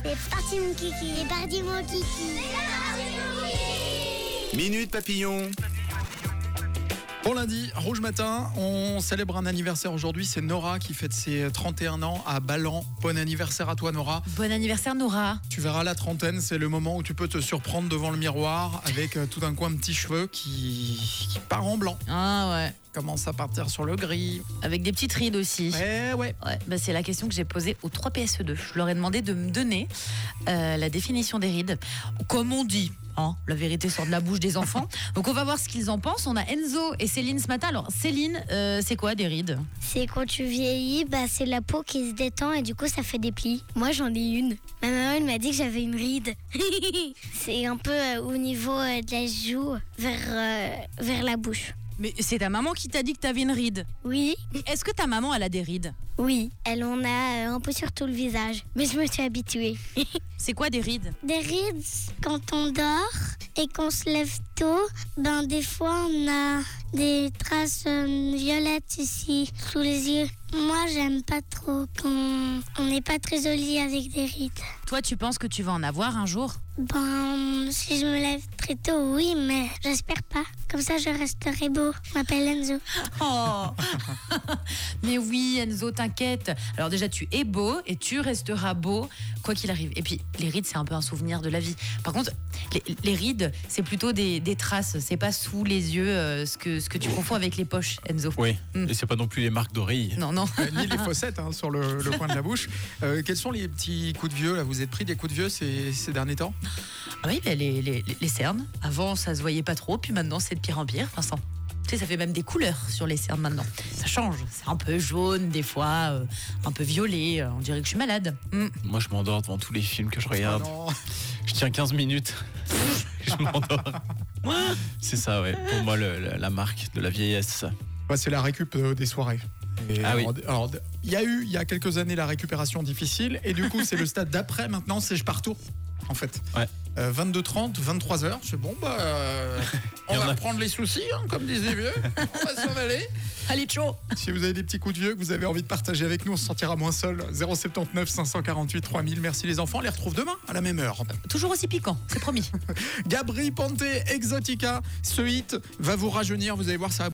C'est parti mon kiki. C'est parti mon kiki. Minute Papillon. Bon lundi, Rouge Matin, on célèbre un anniversaire aujourd'hui, c'est Nora qui fête ses 31 ans à Ballan. Bon anniversaire à toi Nora. Bon anniversaire Nora. Tu verras la trentaine, c'est le moment où tu peux te surprendre devant le miroir avec tout d'un coup un petit cheveu qui part en blanc. Ah ouais. Commence à partir sur le gris. Avec des petites rides aussi. Ouais. Ouais, bah c'est la question que j'ai posée aux 3 PSE2. Je leur ai demandé de me donner la définition des rides. Comme on dit, hein, la vérité sort de la bouche des enfants. Donc on va voir ce qu'ils en pensent. On a Enzo et Céline ce matin. Alors Céline, c'est quoi des rides? C'est quand tu vieillis, c'est la peau qui se détend et du coup ça fait des plis. Moi j'en ai une. Ma maman elle m'a dit que j'avais une ride. C'est un peu au niveau de la joue vers la bouche. Mais c'est ta maman qui t'a dit que t'avais une ride. Oui, Est-ce que ta maman, elle a des rides? oui. Elle en a un peu sur tout le visage. Mais je me suis habituée. C'est quoi des rides? Des rides, quand on dort et qu'on se lève tôt, des fois on a des traces violettes ici, sous les yeux. Moi, j'aime pas trop quand on n'est pas très au lit avec des rides. Toi, tu penses que tu vas en avoir un jour? Si je me lève très tôt, oui, mais j'espère pas. Comme ça, je resterai beau. Je m'appelle Enzo. Oh Mais oui, Enzo, t'inquiète. Alors déjà, tu es beau et tu resteras beau, quoi qu'il arrive. Et puis, les rides, c'est un peu un souvenir de la vie. Par contre, les rides, c'est plutôt des traces. C'est pas sous les yeux ce que tu confonds avec les poches, Enzo. Oui, et c'est pas non plus les marques d'oreilles. Non. Ni les fossettes sur le coin de la bouche. Quels sont les petits coups de vieux là? Vous êtes pris des coups de vieux ces derniers temps? Ah oui, les cernes. Avant, ça se voyait pas trop, puis maintenant, c'est de pire en pire, Vincent. Tu sais, ça fait même des couleurs sur les cernes maintenant. Ça change. C'est un peu jaune, des fois, un peu violet. On dirait que je suis malade. Moi, je m'endors devant tous les films que je Ah regarde. non. Je tiens 15 minutes. Je m'endors. C'est ça, ouais. Pour moi, la marque de la vieillesse. Ouais, c'est la récup des soirées. Et Ah oui. Alors, il y a quelques années la récupération difficile et du coup c'est le stade d'après maintenant, c'est je pars tôt en fait. Ouais. 22h30, 23h, c'est bon on Et va prendre les soucis comme disent les vieux, on va s'en aller. Allez, ciao. Si vous avez des petits coups de vieux que vous avez envie de partager avec nous, on se sentira moins seul. 079 548 3000. Merci les enfants, on les retrouve demain à la même heure. Toujours aussi piquant, c'est promis. Gabri Ponte Exotica, ce hit va vous rajeunir, vous allez voir ça.